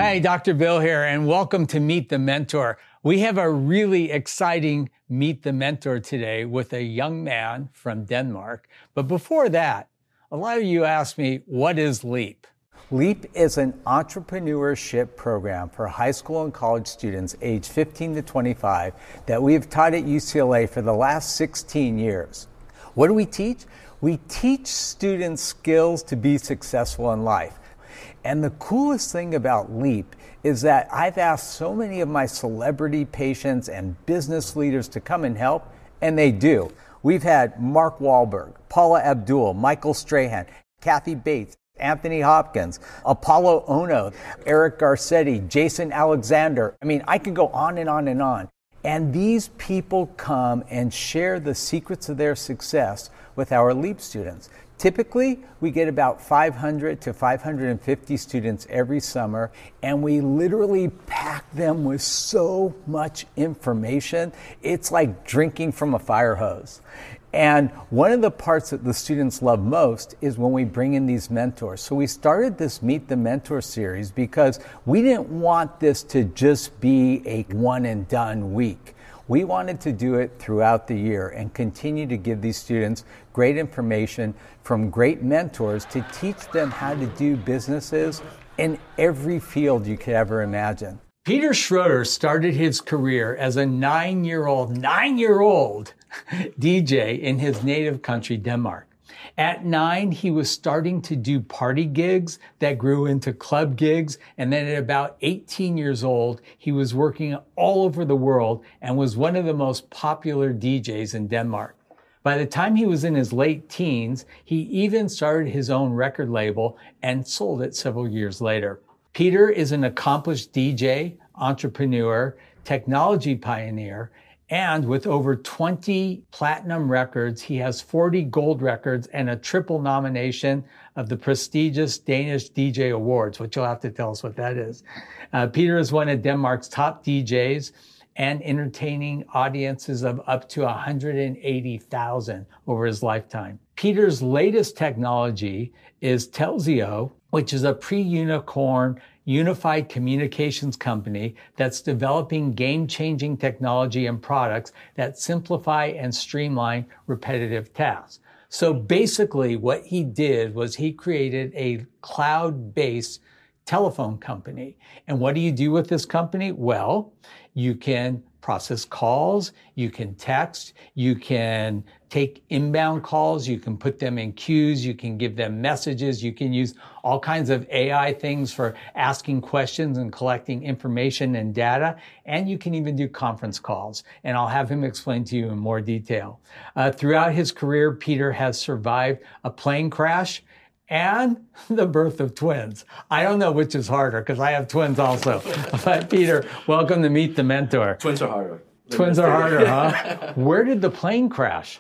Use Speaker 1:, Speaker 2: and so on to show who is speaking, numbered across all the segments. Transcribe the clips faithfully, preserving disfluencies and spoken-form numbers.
Speaker 1: Hi, Doctor Bill here, and welcome to Meet the Mentor. We have a really exciting Meet the Mentor today with a young man from Denmark. But before that, a lot of you ask me, what is LEAP? LEAP is an entrepreneurship program for high school and college students aged fifteen to twenty-five that we have taught at U C L A for the last sixteen years. What do we teach? We teach students skills to be successful in life. And the coolest thing about LEAP is that I've asked so many of my celebrity patients and business leaders to come and help, and they do. We've had Mark Wahlberg, Paula Abdul, Michael Strahan, Kathy Bates, Anthony Hopkins, Apollo Ono, Eric Garcetti, Jason Alexander. I mean, I could go on and on and on. And these people come and share the secrets of their success with our LEAP students. Typically, we get about five hundred to five hundred fifty students every summer, and we literally pack them with so much information. It's like drinking from a fire hose. And one of the parts that the students love most is when we bring in these mentors. So we started this Meet the Mentor series because we didn't want this to just be a one and done week. We wanted to do it throughout the year and continue to give these students great information from great mentors to teach them how to do businesses in every field you could ever imagine. Peter Schroeder started his career as a nine-year-old, nine-year-old D J in his native country, Denmark. At nine, he was starting to do party gigs that grew into club gigs. And then at about eighteen years old, he was working all over the world and was one of the most popular D Js in Denmark. By the time he was in his late teens, he even started his own record label and sold it several years later. Peter is an accomplished D J, entrepreneur, technology pioneer, and with over twenty platinum records, he has forty gold records and a triple nomination of the prestigious Danish D J Awards, which you'll have to tell us what that is. Uh, Peter is one of Denmark's top D Js and entertaining audiences of up to one hundred eighty thousand over his lifetime. Peter's latest technology is Telsio, which is a pre-unicorn unified communications company that's developing game-changing technology and products that simplify and streamline repetitive tasks. So basically what he did was he created a cloud-based telephone company. And what do you do with this company? Well, you can process calls, you can text, you can take inbound calls, you can put them in queues, you can give them messages, you can use all kinds of A I things for asking questions and collecting information and data, and you can even do conference calls. And I'll have him explain to you in more detail. Uh, throughout his career, Peter has survived a plane crash and the birth of twins. I don't know which is harder because I have twins also. But Peter, welcome to Meet the Mentor.
Speaker 2: Twins are harder.
Speaker 1: Twins are harder, huh? Where did the plane crash?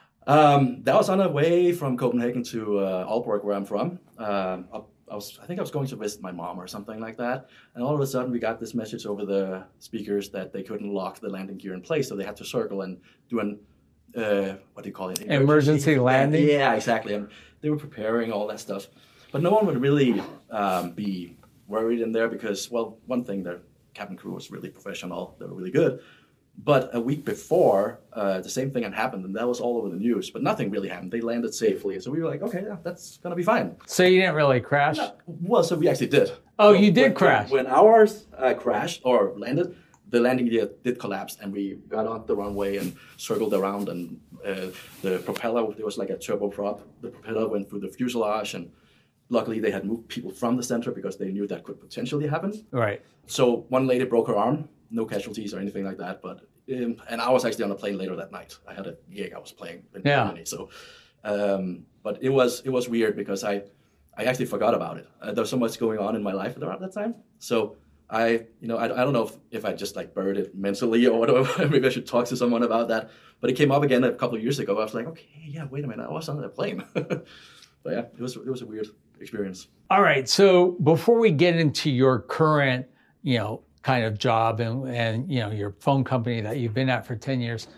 Speaker 2: Um, that was on the way from Copenhagen to uh, Aalborg, where I'm from. Um, I, I was, I think I was going to visit my mom or something like that. And all of a sudden, we got this message over the speakers that they couldn't lock the landing gear in place, so they had to circle and do an uh, what do you call it?
Speaker 1: Emergency, Emergency landing.
Speaker 2: Yeah, exactly. And they were preparing all that stuff, but no one would really um, be worried in there because, well, one thing, the cabin crew was really professional. They were really good. But a week before, uh, the same thing had happened, and that was all over the news. But nothing really happened. They landed safely, so we were like, okay, yeah, that's gonna be fine.
Speaker 1: So you didn't really crash?
Speaker 2: No, well, so we actually did.
Speaker 1: Oh,
Speaker 2: so
Speaker 1: you did
Speaker 2: when,
Speaker 1: crash.
Speaker 2: When, when ours uh, crashed or landed, the landing gear did collapse, and we got on the runway and circled around, and uh, the propeller, there was like a turboprop. The propeller went through the fuselage, and luckily they had moved people from the center because they knew that could potentially happen.
Speaker 1: Right.
Speaker 2: So one lady broke her arm. No casualties or anything like that, but um, and I was actually on a plane later that night. I had a gig I was playing in yeah. Germany, so um, but it was it was weird because I I actually forgot about it. Uh, there was so much going on in my life around that time, so I you know I, I don't know if, if I just like buried it mentally or whatever. Maybe I should talk to someone about that. But it came up again a couple of years ago. I was like, okay, yeah, wait a minute, I was on a plane. But yeah, it was it was a weird experience.
Speaker 1: All right, so before we get into your current, you know, kind of job and, and, you know, your phone company that you've been at for ten years,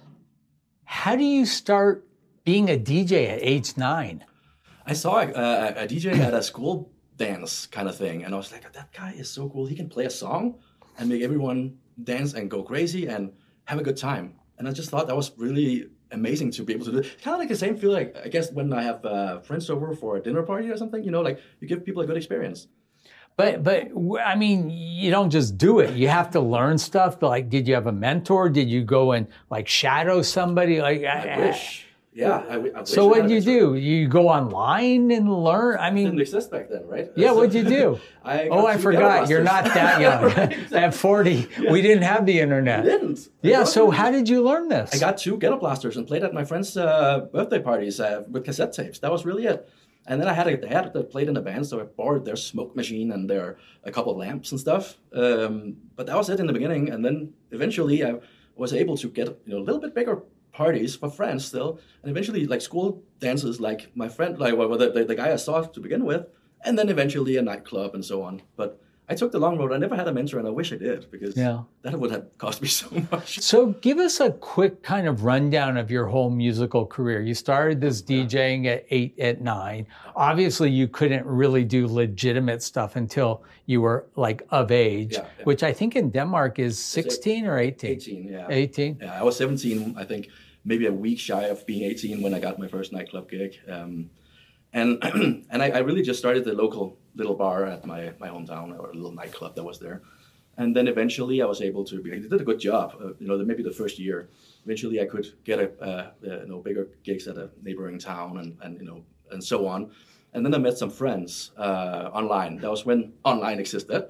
Speaker 1: how do you start being a D J at age nine?
Speaker 2: I saw a, a, a D J at a school dance kind of thing. And I was like, that guy is so cool. He can play a song and make everyone dance and go crazy and have a good time. And I just thought that was really amazing to be able to do. Kind of like the same feel like, I guess, when I have uh, friends over for a dinner party or something, you know, like you give people a good experience.
Speaker 1: But, but I mean, you don't just do it. You have to learn stuff. But like, did you have a mentor? Did you go and like shadow somebody? Like,
Speaker 2: I, I wish. Yeah. I, I wish
Speaker 1: so what did you do? You go online and learn? I mean,
Speaker 2: it didn't exist back then, right?
Speaker 1: Yeah. So, what'd you do? I oh, I forgot. You're not that young. Exactly. At forty, yeah. We didn't have the internet.
Speaker 2: We didn't.
Speaker 1: Yeah. So how did you learn this?
Speaker 2: I got two Ghetto Blasters and played at my friends' uh, birthday parties uh, with cassette tapes. That was really it. And then I had a dad that played in a band, so I borrowed their smoke machine and their a couple of lamps and stuff. Um, but that was it in the beginning. And then eventually I was able to get, you know, a little bit bigger parties for friends still, and eventually like school dances, like my friend, like well, the, the the guy I saw to begin with, and then eventually a nightclub and so on. But I took the long road. I never had a mentor, and I wish I did, because yeah. that would have cost me so much.
Speaker 1: So give us a quick kind of rundown of your whole musical career. You started this DJing at eight, at nine. Obviously, you couldn't really do legitimate stuff until you were like of age, yeah, yeah. which I think in Denmark is sixteen or eighteen?
Speaker 2: eighteen, yeah.
Speaker 1: eighteen?
Speaker 2: Yeah, I was seventeen, I think, maybe a week shy of being eighteen when I got my first nightclub gig. Um, and and I, I really just started the local little bar at my, my hometown, or a little nightclub that was there. And then eventually I was able to, I did a good job, uh, you know, maybe the first year. Eventually I could get a, uh, uh, you know, bigger gigs at a neighboring town and, and, you know, and so on. And then I met some friends uh, online. That was when online existed.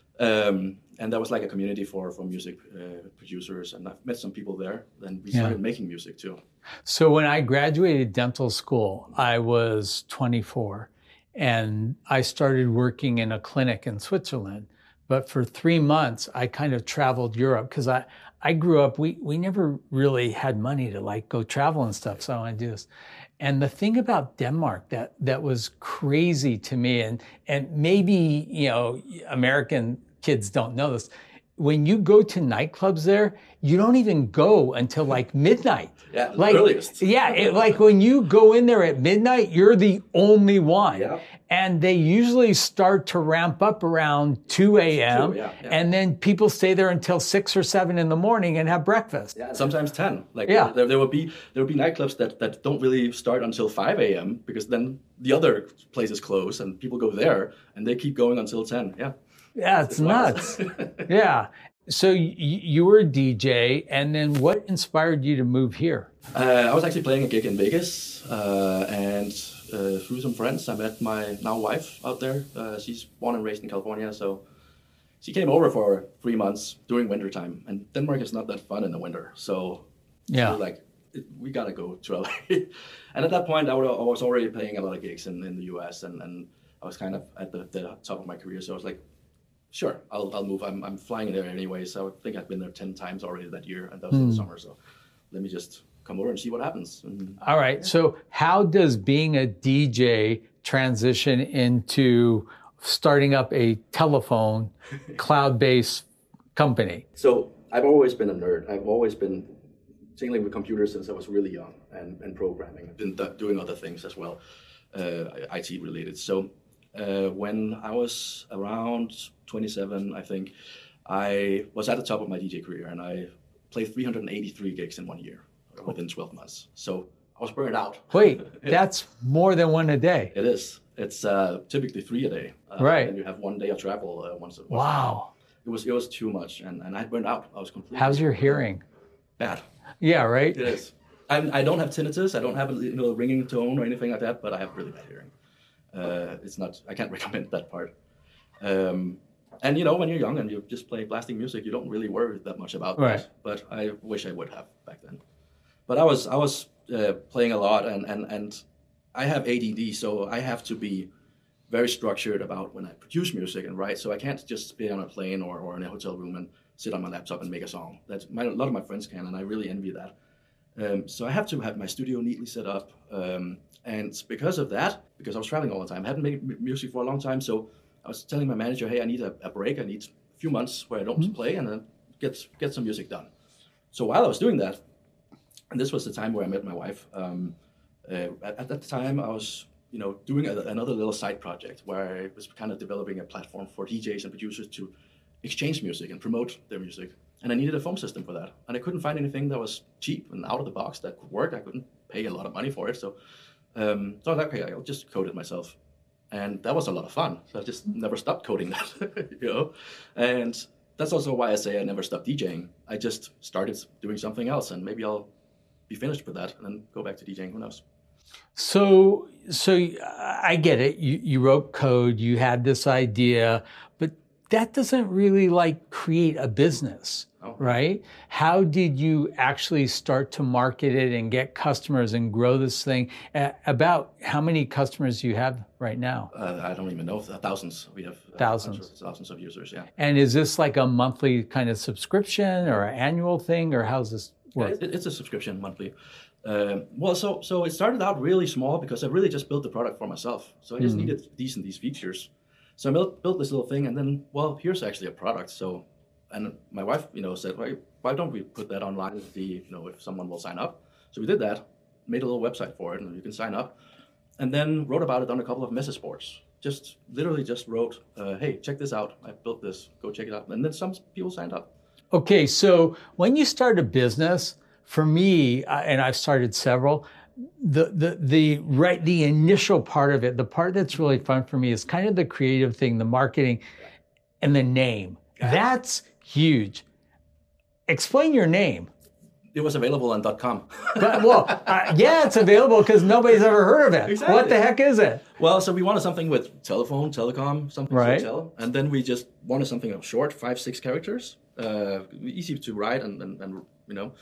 Speaker 2: Um, and that was like a community for, for music uh, producers. And I've met some people there. Then we started yeah. making music too.
Speaker 1: So when I graduated dental school, I was twenty-four. And I started working in a clinic in Switzerland. But for three months, I kind of traveled Europe because I, I grew up, we, we never really had money to like go travel and stuff. So I wanted to do this. And the thing about Denmark that, that was crazy to me, and, and maybe, you know, American kids don't know this, when you go to nightclubs there, you don't even go until like midnight.
Speaker 2: Yeah,
Speaker 1: like,
Speaker 2: earliest.
Speaker 1: Yeah, it, like when you go in there at midnight, you're the only one.
Speaker 2: Yeah.
Speaker 1: And they usually start to ramp up around two a.m.
Speaker 2: Yeah, yeah.
Speaker 1: And then people stay there until six or seven in the morning and have breakfast.
Speaker 2: Yeah, sometimes ten. Like
Speaker 1: yeah.
Speaker 2: there, there will be there will be nightclubs that, that don't really start until five a.m. because then the other places close and people go there and they keep going until ten. Yeah.
Speaker 1: Yeah, it's, it's nuts. Yeah. So y- you were a D J, and then what inspired you to move here?
Speaker 2: Uh, I was actually playing a gig in Vegas, uh, and uh, through some friends, I met my now wife out there. Uh, she's born and raised in California, so she came over for three months during winter time. And Denmark is not that fun in the winter, so yeah, we were like, we gotta go to L A. And at that point, I was already playing a lot of gigs in, in the U S, and, and I was kind of at the, the top of my career, so I was like, sure, I'll I'll move. I'm I'm flying there anyway, so I think I've been there ten times already that year, and that was mm. in the summer. So let me just come over and see what happens. And,
Speaker 1: All right. Yeah. So how does being a D J transition into starting up a telephone cloud-based company?
Speaker 2: So I've always been a nerd. I've always been tingling with computers since I was really young, and, and programming. I've been th- doing other things as well, uh, I T related. So. Uh, when I was around twenty-seven, I think, I was at the top of my D J career, and I played three hundred eighty-three gigs in one year within twelve months. So I was burned out.
Speaker 1: Wait, yeah. That's more than one a day.
Speaker 2: It is. It's uh, typically three a day. Uh,
Speaker 1: right.
Speaker 2: And you have one day of travel uh, once. once
Speaker 1: wow.
Speaker 2: It was it was too much, and, and I burned out. I was completely.
Speaker 1: How's your hearing?
Speaker 2: Bad.
Speaker 1: Yeah, right?
Speaker 2: It is. I'm, I don't have tinnitus. I don't have a you know, ringing tone or anything like that, but I have really bad hearing. Uh, it's not, I can't recommend that part. Um, and you know, when you're young and you just play blasting music, you don't really worry that much about
Speaker 1: right.
Speaker 2: that. But I wish I would have back then. But I was, I was uh, playing a lot, and, and, and I have A D D, so I have to be very structured about when I produce music and write. So I can't just be on a plane or, or in a hotel room and sit on my laptop and make a song. That's my, a lot of my friends can, and I really envy that. Um, so I have to have my studio neatly set up. Um, And because of that, because I was traveling all the time, I hadn't made music for a long time, so I was telling my manager, hey, I need a, a break, I need a few months where I don't mm-hmm. play and then get get some music done. So while I was doing that, and this was the time where I met my wife, um, uh, at, at that time I was you know, doing a, another little side project where I was kind of developing a platform for D Js and producers to exchange music and promote their music. And I needed a phone system for that. And I couldn't find anything that was cheap and out of the box that could work. I couldn't pay a lot of money for it. So, um, so I was like, okay, I'll just code it myself. And that was a lot of fun. So I just never stopped coding that, you know? And that's also why I say I never stopped DJing. I just started doing something else, and maybe I'll be finished with that and then go back to DJing, who knows?
Speaker 1: So, so I get it. You, you wrote code, you had this idea, but that doesn't really like create a business, oh. right? How did you actually start to market it and get customers and grow this thing? Uh, about how many customers do you have right now?
Speaker 2: Uh, I don't even know. Thousands. We have uh,
Speaker 1: thousands.
Speaker 2: Thousands of users, yeah.
Speaker 1: And is this like a monthly kind of subscription or an annual thing, or how's this work?
Speaker 2: Yeah, it, it's a subscription monthly. Um, well, so so it started out really small because I really just built the product for myself. So I just mm-hmm. needed these and these features. So I built, built this little thing, and then, well, here's actually a product. So, and my wife, you know, said, why, why don't we put that online and see, you know, if someone will sign up? So we did that, made a little website for it, and you can sign up, and then wrote about it on a couple of message boards. Just literally just wrote, uh, hey, check this out. I built this. Go check it out. And then some people signed up.
Speaker 1: Okay, so when you start a business, for me, uh, and I've started several, the the the right the initial part of it, the part that's really fun for me is kind of the creative thing, the marketing, and the name. That's huge. Explain your name.
Speaker 2: It was available on .com.
Speaker 1: But, well, uh, yeah, it's available because nobody's ever heard of it.
Speaker 2: Exactly.
Speaker 1: What the heck is it?
Speaker 2: Well, so we wanted something with telephone, telecom, something
Speaker 1: right.
Speaker 2: to tell, and then we just wanted something short, five, six characters, uh, easy to write, and, and, and you know,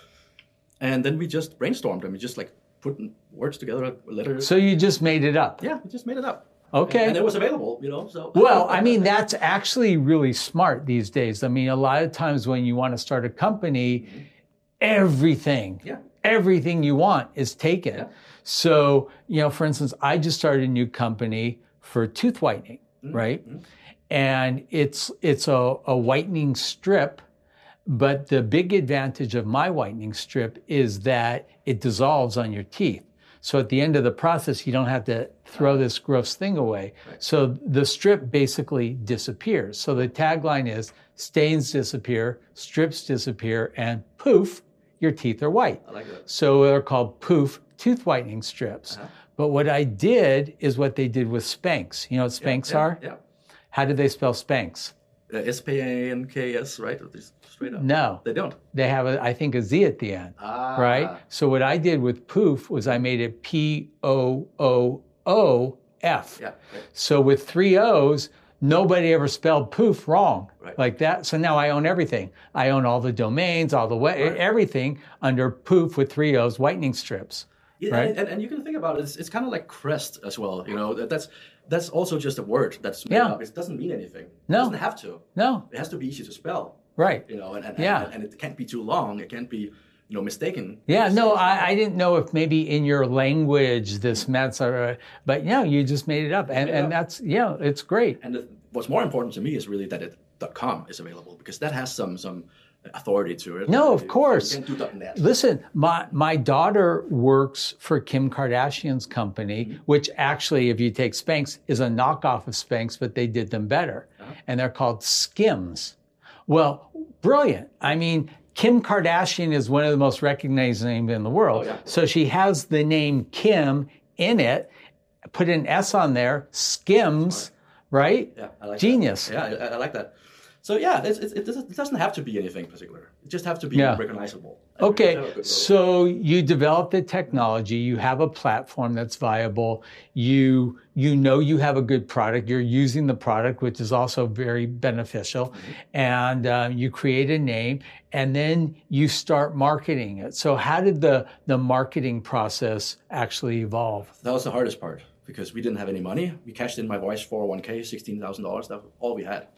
Speaker 2: and then we just brainstormed and we just like put words together, letters.
Speaker 1: So you just made it up?
Speaker 2: Yeah, we just made it up.
Speaker 1: Okay.
Speaker 2: And, and it was available, you know, so.
Speaker 1: Well, I mean, that's actually really smart these days. I mean, a lot of times when you want to start a company, mm-hmm. everything,
Speaker 2: yeah.
Speaker 1: everything you want is taken. Yeah. So, you know, for instance, I just started a new company for tooth whitening, mm-hmm. right? Mm-hmm. And it's, it's a, a whitening strip. But the big advantage of my whitening strip is that it dissolves on your teeth. So at the end of the process, you don't have to throw this gross thing away. Right. So the strip basically disappears. So the tagline is stains disappear, strips disappear, and poof, your teeth are white.
Speaker 2: I like that.
Speaker 1: So they're called poof tooth whitening strips. Uh-huh. But what I did is what they did with Spanx. You know what Spanx
Speaker 2: yeah, yeah,
Speaker 1: are?
Speaker 2: Yeah.
Speaker 1: How did they spell Spanx?
Speaker 2: Uh, S P A N K S, right? Straight up.
Speaker 1: No.
Speaker 2: They don't.
Speaker 1: They have, a, I think, a Z at the end,
Speaker 2: ah.
Speaker 1: right? So what I did with Poof was I made it P O O O F.
Speaker 2: Yeah. Right.
Speaker 1: So with three O's, nobody ever spelled Poof wrong
Speaker 2: right.
Speaker 1: like that. So now I own everything. I own all the domains, all the way, right. everything under Poof with three O's, whitening strips.
Speaker 2: Yeah,
Speaker 1: right?
Speaker 2: and, and you can think about it, it's, it's kind of like crest as well. You know, that's that's also just a word that's made
Speaker 1: yeah.
Speaker 2: up. It doesn't mean anything.
Speaker 1: No.
Speaker 2: It doesn't have to.
Speaker 1: No.
Speaker 2: It has to be easy to spell.
Speaker 1: Right.
Speaker 2: You know, and, and,
Speaker 1: yeah.
Speaker 2: and, and it can't be too long. It can't be, you know, mistaken.
Speaker 1: Yeah, no, I, I didn't know if maybe in your language this meant, uh, but yeah, you just made it up. And, and up. that's, yeah, it's great.
Speaker 2: And the, what's more important to me is really that it .com is available because that has some some authority to it.
Speaker 1: No, of course.
Speaker 2: You can't do .net.
Speaker 1: Listen, my, my daughter works for Kim Kardashian's company, mm-hmm. which actually, if you take Spanx, is a knockoff of Spanx, but they did them better. Uh-huh. And they're called Skims. Well, brilliant. I mean, Kim Kardashian is one of the most recognized names in the world.
Speaker 2: Oh, yeah.
Speaker 1: So she has the name Kim in it, put an S on there, Skims, Smart. Right?
Speaker 2: Yeah, I like
Speaker 1: Genius.
Speaker 2: That. Yeah, I, I like that. So yeah, it's, it's, it doesn't have to be anything particular. It just have to be yeah. recognizable.
Speaker 1: Okay, so you develop the technology, you have a platform that's viable, you you know you have a good product, you're using the product, which is also very beneficial, mm-hmm. and uh, you create a name, and then you start marketing it. So how did the, the marketing process actually evolve?
Speaker 2: That was the hardest part, because we didn't have any money. We cashed in my wife's four oh one k, sixteen thousand dollars, that's all we had.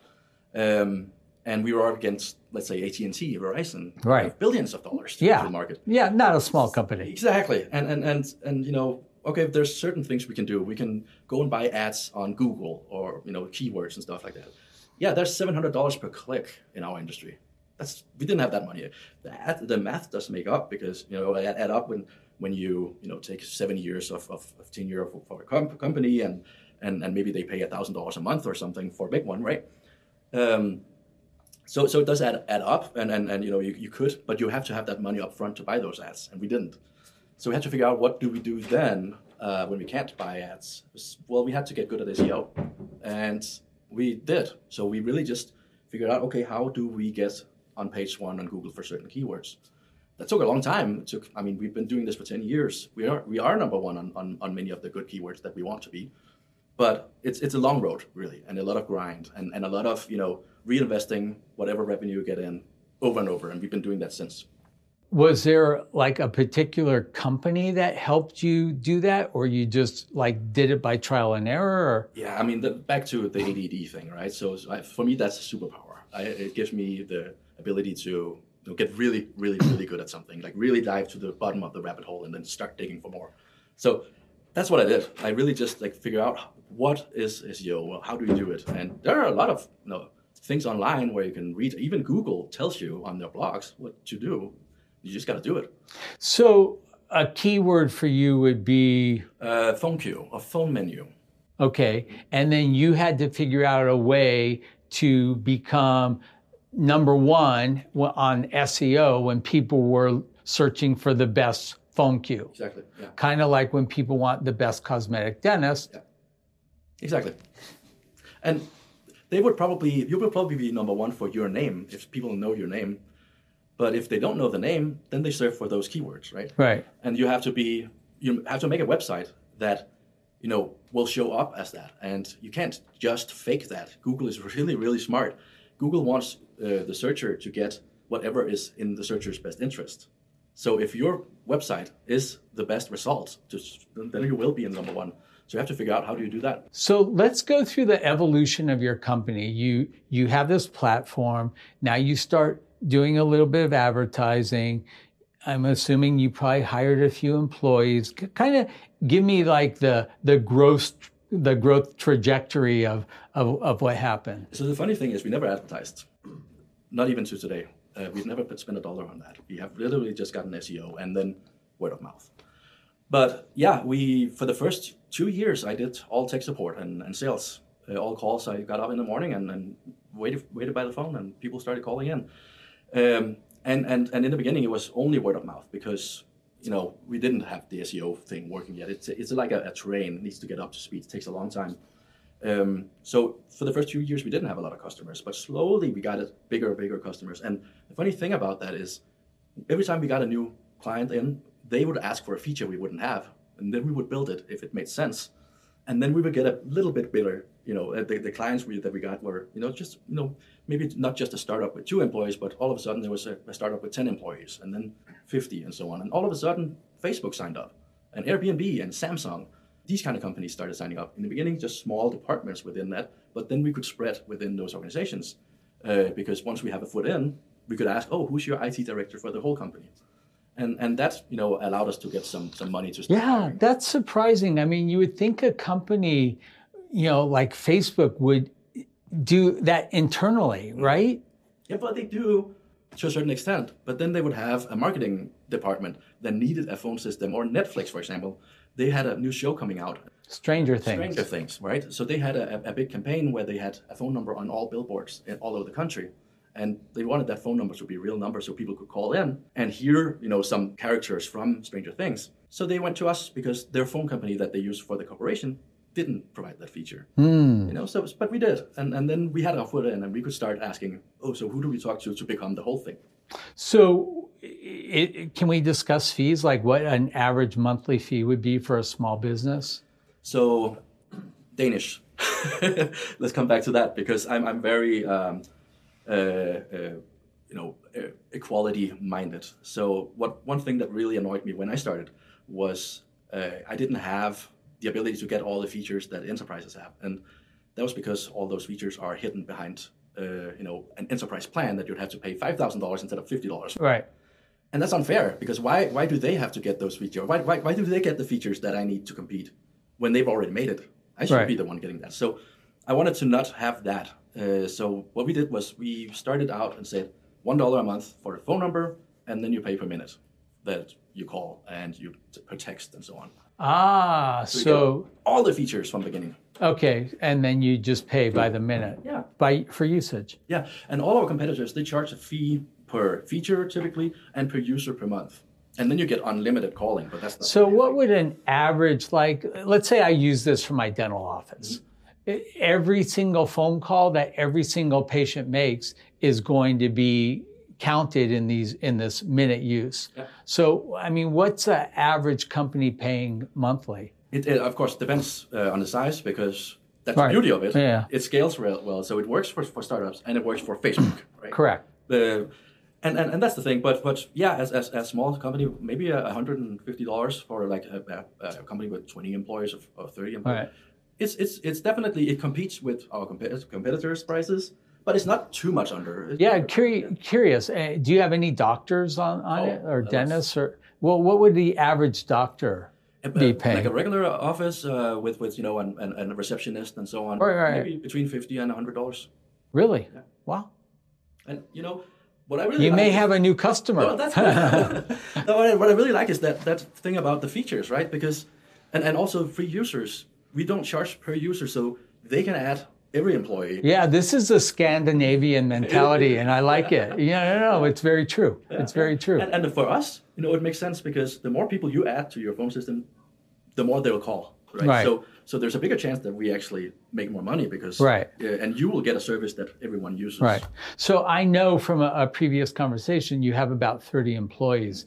Speaker 2: Um, and we were up against, let's say, A T and T, Verizon,
Speaker 1: right.
Speaker 2: billions of dollars to,
Speaker 1: yeah.
Speaker 2: to the market.
Speaker 1: Yeah, not a small company.
Speaker 2: Exactly. And, and, and, and, you know, okay, there's certain things we can do. We can go and buy ads on Google or, you know, keywords and stuff like that. Yeah, there's seven hundred dollars per click in our industry. That's, we didn't have that money. The, ad, the math does make up because, you know, add, add up when when you you know take seven years of, of, of tenure for, for a comp- company and, and and maybe they pay a thousand dollars a month or something for a big one, right? Um, so so it does add add up, and and, and you know you, you could, but you have to have that money up front to buy those ads, and we didn't. So we had to figure out what do we do then uh, when we can't buy ads. Well, we had to get good at S E O, and we did. So we really just figured out, okay, how do we get on page one on Google for certain keywords? That took a long time. It took, I mean, we've been doing this for ten years. We are we are number one on, on, on many of the good keywords that we want to be. But it's it's a long road, really, and a lot of grind and, and a lot of, you know, reinvesting whatever revenue you get in over and over. And we've been doing that since.
Speaker 1: Was there like a particular company that helped you do that, or you just like did it by trial and error? Or?
Speaker 2: Yeah, I mean, the, back to the A D D thing, right? So, so I, for me, that's a superpower. I, it gives me the ability to you know, get really, really, really good at something, like really dive to the bottom of the rabbit hole and then start digging for more. So that's what I did. I really just like figure out what is S E O, well, how do you do it? And there are a lot of you know, things online where you can read. Even Google tells you on their blogs what to do. You just got to do it.
Speaker 1: So a keyword for you would be?
Speaker 2: Uh, phone queue, a phone menu.
Speaker 1: Okay. And then you had to figure out a way to become number one on S E O when people were searching for the best phone queue.
Speaker 2: Exactly, yeah.
Speaker 1: Kind of like when people want the best cosmetic dentist.
Speaker 2: Yeah. Exactly. And they would probably, you would probably be number one for your name if people know your name. But if they don't know the name, then they search for those keywords, right?
Speaker 1: Right.
Speaker 2: And you have to be, you have to make a website that, you know, will show up as that. And you can't just fake that. Google is really, really smart. Google wants uh, the searcher to get whatever is in the searcher's best interest. So if your website is the best result, just, then you will be in number one. So you have to figure out how do you do that.
Speaker 1: So let's go through the evolution of your company. You you have this platform. Now you start doing a little bit of advertising. I'm assuming you probably hired a few employees. Kind of give me like the the growth the growth trajectory of, of, of what happened.
Speaker 2: So the funny thing is we never advertised, not even to today. Uh, we've never spent a dollar on that. We have literally just gotten S E O and then word of mouth. But yeah, we for the first two years, I did all tech support and, and sales. Uh, all calls, I got up in the morning and, and waited waited by the phone, and people started calling in. Um, and, and, and in the beginning, it was only word of mouth because, you know, we didn't have the S E O thing working yet. It's it's like a, a train. It needs to get up to speed. It takes a long time. Um, so for the first few years, we didn't have a lot of customers, but slowly we got it bigger and bigger customers. And the funny thing about that is every time we got a new client in, they would ask for a feature we wouldn't have. And then we would build it if it made sense. And then we would get a little bit bigger. You know, the, the clients we, that we got were, you know, just, you know, maybe not just a startup with two employees, but all of a sudden there was a, a startup with ten employees and then fifty and so on. And all of a sudden Facebook signed up and Airbnb and Samsung. These kind of companies started signing up. In the beginning, just small departments within that, but then we could spread within those organizations uh, because once we have a foot in, we could ask, oh, who's your I T director for the whole company? And and that, you know, allowed us to get some some money to start
Speaker 1: Yeah,
Speaker 2: hiring.
Speaker 1: That's surprising. I mean, you would think a company, you know, like Facebook would do that internally, right?
Speaker 2: Yeah, but they do to a certain extent. But then they would have a marketing department that needed a phone system, or Netflix, for example. They had a new show coming out.
Speaker 1: Stranger Things.
Speaker 2: Stranger Things, right? So they had a, a big campaign where they had a phone number on all billboards in, all over the country. And they wanted that phone number to be a real number so people could call in and hear, you know, some characters from Stranger Things. So they went to us because their phone company that they used for the corporation didn't provide that feature.
Speaker 1: Mm.
Speaker 2: You know, so but we did. And and then we had our foot in and we could start asking, oh, so who do we talk to to become the whole thing?
Speaker 1: So it, it, can we discuss fees, like what an average monthly fee would be for a small business?
Speaker 2: So Danish. Let's come back to that because I'm I'm very um, uh, uh, you know uh, equality minded. So what one thing that really annoyed me when I started was uh, I didn't have the ability to get all the features that enterprises have, and that was because all those features are hidden behind uh, you know an enterprise plan that you'd have to pay five thousand dollars instead of fifty dollars.
Speaker 1: Right.
Speaker 2: And that's unfair because why why do they have to get those features? Why why why do they get the features that I need to compete when they've already made it? I should
Speaker 1: Right.
Speaker 2: be the one getting that. So I wanted to not have that. Uh, so what we did was we started out and said one dollar a month for a phone number, and then you pay per minute that you call and you per text and so on.
Speaker 1: Ah,
Speaker 2: so,
Speaker 1: so
Speaker 2: all the features from the beginning.
Speaker 1: Okay, and then you just pay by the minute.
Speaker 2: Yeah.
Speaker 1: By for usage.
Speaker 2: Yeah, and all our competitors, they charge a fee per feature typically and per user per month. And then you get unlimited calling, but that's not
Speaker 1: So what would an average, like, let's say I use this for my dental office. Mm-hmm. Every single phone call that every single patient makes is going to be counted in these in this minute use.
Speaker 2: Yeah.
Speaker 1: So, I mean, what's an average company paying monthly?
Speaker 2: It, it of course depends uh, on the size, because that's
Speaker 1: right.
Speaker 2: the beauty of it.
Speaker 1: Yeah.
Speaker 2: It scales real well, so it works for, for startups and it works for Facebook. Right?
Speaker 1: Correct.
Speaker 2: Uh, and, and and that's the thing. But but yeah, as as a small company, maybe a hundred and fifty dollars for like a, a, a company with twenty employees or, or thirty employees.
Speaker 1: Right.
Speaker 2: It's it's it's definitely, it competes with our competitors competitors' prices, but it's not too much under. It's
Speaker 1: yeah, curi- curious. Uh, do you have any doctors on, on
Speaker 2: oh,
Speaker 1: it, or dentists, or well, what would the average doctor be paying?
Speaker 2: Like a regular office uh, with with you know and, and, and a receptionist and so on.
Speaker 1: Right, right.
Speaker 2: Maybe between fifty and a hundred dollars.
Speaker 1: Really?
Speaker 2: Yeah.
Speaker 1: Wow.
Speaker 2: And you know what I really
Speaker 1: you
Speaker 2: like
Speaker 1: may
Speaker 2: is,
Speaker 1: have a new customer.
Speaker 2: Well, that's good. No, what I, what I really like is that that thing about the features, right? Because and, and also free users. We don't charge per user, so they can add every employee.
Speaker 1: Yeah, this is a Scandinavian mentality, and I like it. Yeah, no, no, it's very true.
Speaker 2: Yeah,
Speaker 1: it's very true.
Speaker 2: And, and for us, you know, it makes sense because the more people you add to your phone system, the more they'll call. Right.
Speaker 1: Right.
Speaker 2: So, so there's a bigger chance that we actually make more money because.
Speaker 1: Right.
Speaker 2: Uh, and you will get a service that everyone uses.
Speaker 1: Right. So I know from a, a previous conversation you have about thirty employees.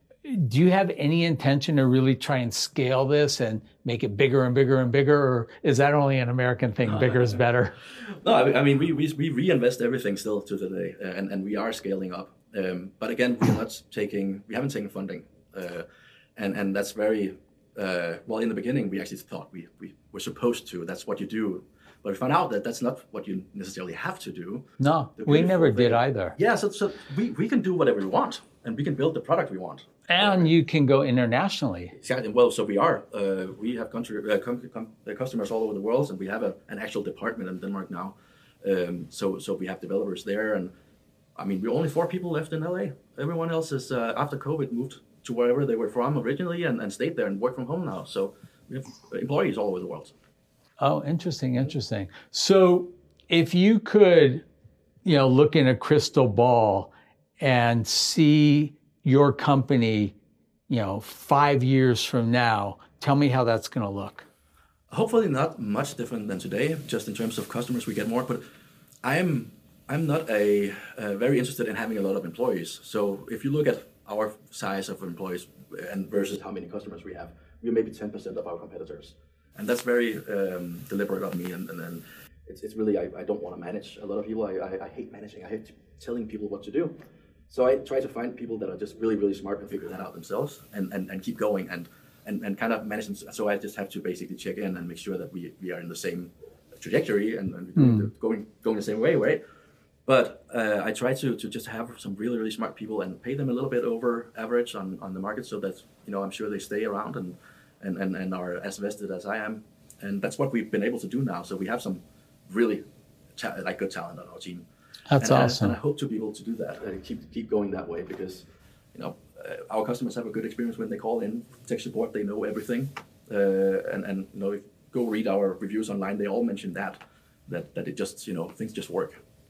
Speaker 1: Do you have any intention to really try and scale this and make it bigger and bigger and bigger, or is that only an American thing? Bigger is better.
Speaker 2: No, I mean we we, we reinvest everything still to today, uh, and and we are scaling up. Um, but again, we're not taking, we haven't taken funding, uh, and and that's very uh, well. In the beginning, we actually thought we we were supposed to. That's what you do. But we found out that that's not what you necessarily have to do.
Speaker 1: No, we never did either.
Speaker 2: Yeah, so so we, we can do whatever we want, and we can build the product we want.
Speaker 1: And you can go internationally.
Speaker 2: Exactly. Well, so we are. Uh, we have country, uh, com- com- customers all over the world, and we have a, an actual department in Denmark now. Um, so so we have developers there, and I mean, we're only four people left in L A. Everyone else is, uh, after COVID, moved to wherever they were from originally and, and stayed there and work from home now. So we have employees all over the world.
Speaker 1: Oh, interesting, interesting. So if you could, you know, look in a crystal ball and see your company, you know, five years from now, tell me how that's going to look.
Speaker 2: Hopefully not much different than today, just in terms of customers, we get more. But I'm I'm not a uh, very interested in having a lot of employees. So if you look at our size of employees and versus how many customers we have, we're maybe ten percent of our competitors. And that's very um, deliberate of me. And, and, and it's, it's really, I, I don't want to manage a lot of people. I, I, I hate managing. I hate telling people what to do. So I try to find people that are just really, really smart and figure that out themselves and, and, and keep going and, and, and kind of manage them. So I just have to basically check in and make sure that we, we are in the same trajectory and, and mm. going going the same way, right? But uh, I try to, to just have some really, really smart people and pay them a little bit over average on, on the market so that, you know, I'm sure they stay around and, and, and, and are as vested as I am. And that's what we've been able to do now. So we have some really ta- like good talent on our team.
Speaker 1: That's
Speaker 2: and
Speaker 1: awesome.
Speaker 2: I, and I hope to be able to do that and keep keep going that way because, you know, uh, our customers have a good experience when they call in tech support. They know everything, uh, and and you know, if you go read our reviews online. They all mention that that that it just, you know, things just work.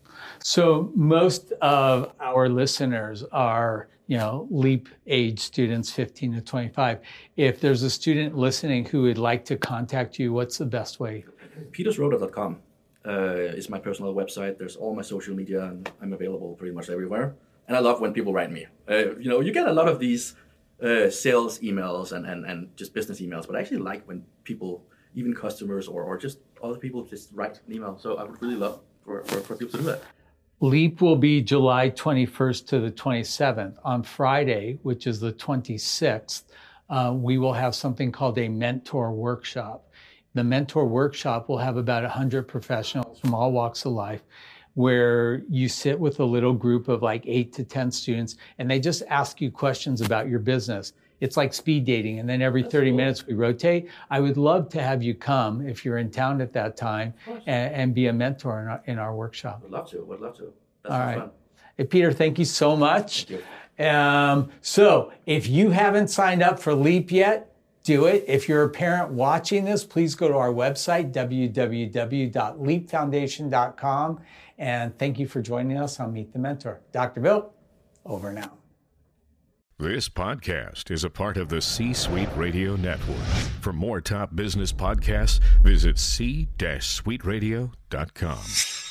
Speaker 1: So most of our listeners are, you know, LEAP age students, fifteen to twenty-five. If there's a student listening who would like to contact you, what's the best way?
Speaker 2: petersroeder dot com uh, is my personal website. There's all my social media, and I'm available pretty much everywhere. And I love when people write me. Uh, you know, you get a lot of these uh, sales emails and, and, and just business emails, but I actually like when people, even customers or, or just other people, just write an email. So I would really love for, for, for people to do that.
Speaker 1: LEAP will be July twenty-first to the twenty-seventh. On Friday, which is the twenty-sixth, uh, we will have something called a mentor workshop. The mentor workshop will have about one hundred professionals from all walks of life, where you sit with a little group of like eight to ten students, and they just ask you questions about your business. It's like speed dating, and then every That's thirty cool. minutes we rotate. I would love to have you come if you're in town at that time and, and be a mentor in our, in our workshop.
Speaker 2: I'd love to. I'd love to. That's
Speaker 1: All right.
Speaker 2: fun.
Speaker 1: Hey, Peter, thank you so much.
Speaker 2: Thank you.
Speaker 1: Um, so if you haven't signed up for LEAP yet, do it. If you're a parent watching this, please go to our website, w w w dot leap foundation dot com. And thank you for joining us on Meet the Mentor. Doctor Bill, over now.
Speaker 3: This podcast is a part of the C-Suite Radio Network. For more top business podcasts, visit c suite radio dot com.